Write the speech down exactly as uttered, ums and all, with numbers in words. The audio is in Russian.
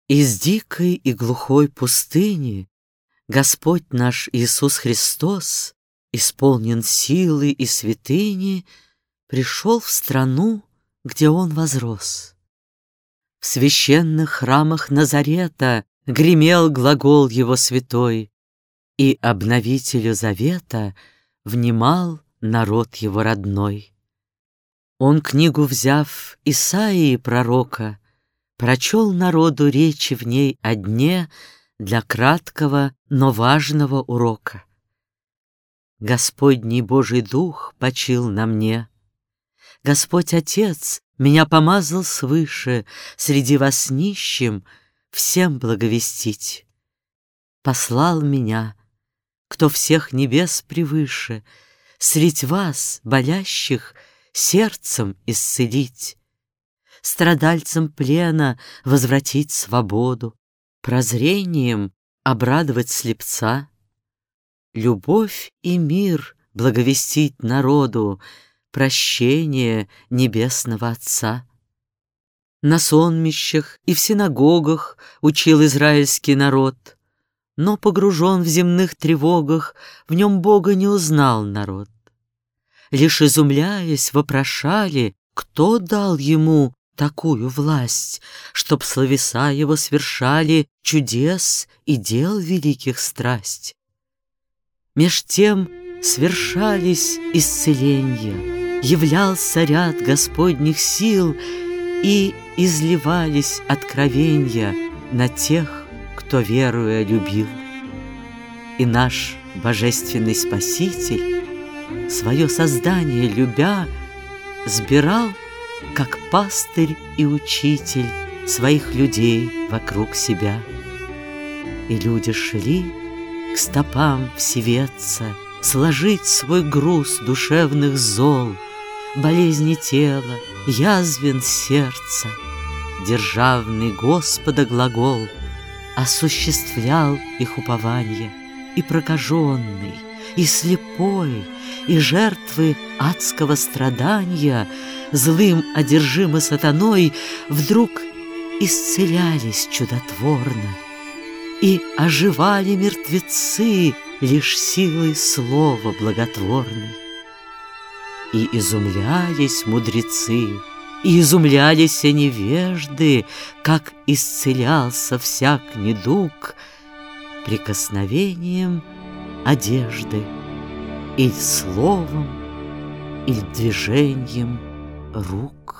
Из дикой и глухой пустыни Господь наш Иисус Христос, исполнен силы и святыни, пришел в страну, где Он возрос. В священных храмах Назарета гремел глагол Его святой, и обновителю завета внимал народ Его родной. Он, книгу взяв Исаии пророка, прочел народу речи в ней о дне для краткого, но важного урока. Господний Божий Дух почил на мне. Господь Отец меня помазал свыше среди вас нищим всем благовестить. Послал меня, кто всех небес превыше, средь вас, болящих, сердцем исцелить, страдальцам плена возвратить свободу, прозрением обрадовать слепца, любовь и мир благовестить народу, прощение небесного Отца. На сонмищах и в синагогах учил израильский народ, но, погружен в земных тревогах, в нем Бога не узнал народ. Лишь изумляясь, вопрошали, кто дал ему такую власть, чтоб словеса его свершали чудес и дел великих страсть. Меж тем свершались исцеления, являлся ряд Господних сил, и изливались откровения на тех, кто, веруя, любил. И наш божественный Спаситель, свое создание любя, сбирал, как пастырь и учитель, своих людей вокруг себя. И люди шли к стопам всеведца, сложить свой груз душевных зол, болезни тела, язвен сердца. Державный Господа глагол осуществлял их упование, и прокаженный, и слепой, и жертвы адского страдания, злым одержимы сатаной, вдруг исцелялись чудотворно, и оживали мертвецы лишь силой слова благотворной. И изумлялись мудрецы, и изумлялись невежды, как исцелялся всяк недуг прикосновением одежды, или словом, или движением рук.